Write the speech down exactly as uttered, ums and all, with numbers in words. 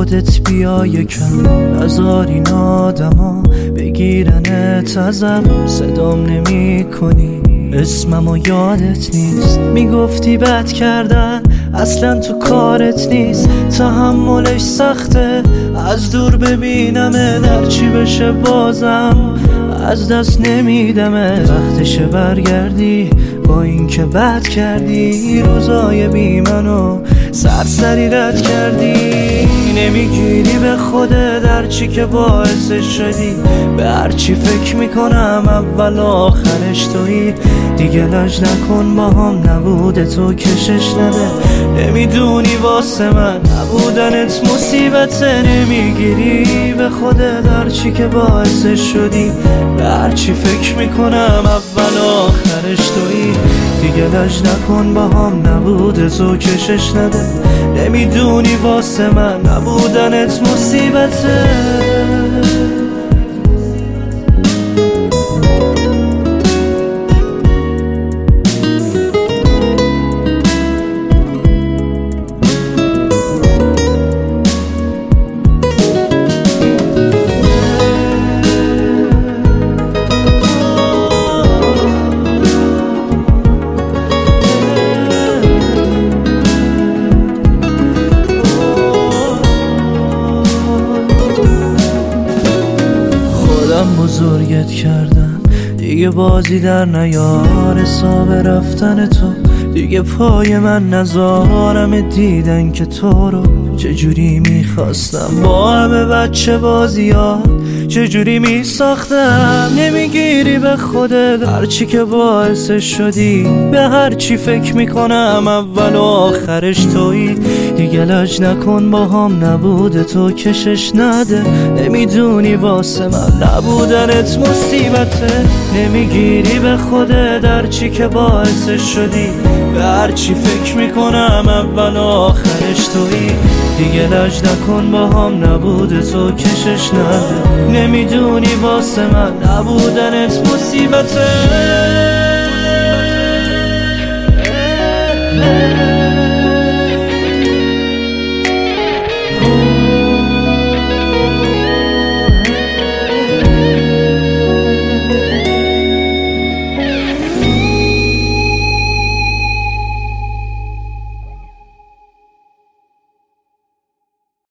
خودت بیا یکم، نذار این آدما بگیرنت ازم. صدام نمی کنی، اسممو یادت نیست، میگفتی بد کردن اصلا تو کارت نیست. تحملش سخته، از دور ببینمه، در چی بشه بازم از دست نمیدمه. وقتشه برگردی با این که بد کردی، روزای بی منو سرسری رد کردی. نمیگیری به خودت در چی که باعث شدی، به هر چی فکر میکنم اول آخرش تویی. دیگه لج نکن با هم، نبوده تو کشش نده. نمیدونی واسه من نبودنت مصیبته. نمیگیری به خودت در چی که باعث شدی، به هر چی فکر میکنم اول آخرش تویی. دیگه لج نکن با هم، نبوده تو کشش نده. نمیدونی واسه من نبودنت مصیبته. بزرگت کردم دیگه بازی در نیار، حساب رفتن تو دیگه پای من نذارم. دیدن که تو رو چجوری میخواستم، با همه بچه بازیات چجوری میساختم. نمیگیری به خودت هرچی که باعث شدی، به هرچی فکر میکنم اول و آخرش تویی. دیگه لج نکن با هم، نبوده تو کشش نده. نمیدونی واسه من نبودنت مصیبته. نمیگیری به خودت هرچی که باعث شدی، به هرچی فکر میکنم اول و آخرش تویی. دیگه لج نکن با هم، نبوده تو کشش نده. نمیدونی واسه من نبودنت مصیبته.